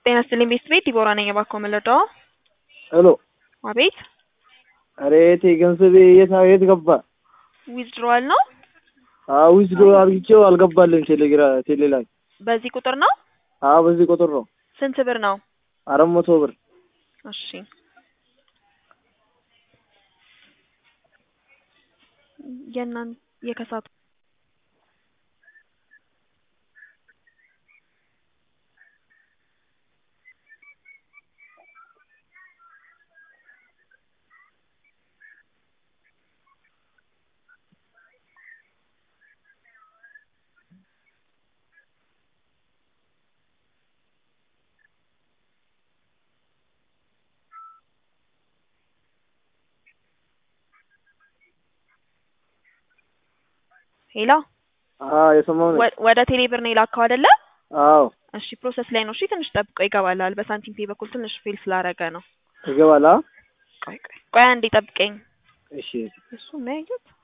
ጤና ይስጥልኝ ቤት ዲቦራ ነኝ እባክዎ ምልደው ሄሎ አቤት አሬቴ ገንዘቤ የት ገባ ዊዝድሮዋል ነው ዊዝድሮ አርግቼው አልገባልኝ ቴሌ ላይ በዚህ ቁጥር ነው በዚህ ቁጥር ነው ስንት ብር ነው 400 ብር እሺ የናን የከሳቱ ሄሎ የሰማው ነው ወደ ቴሌብር ነው ይላከው አይደለ እሺ ፕሮሰስ ላይ ነው እሺ ትንሽ ጠብቆ ይገባላል በሳንቲም ፔ በኩል ትንሽ ፌል ስላደረገ ነው ይገባላ ቆይ አንዴ ጠብቀኝ እሺ እሱ ማይገት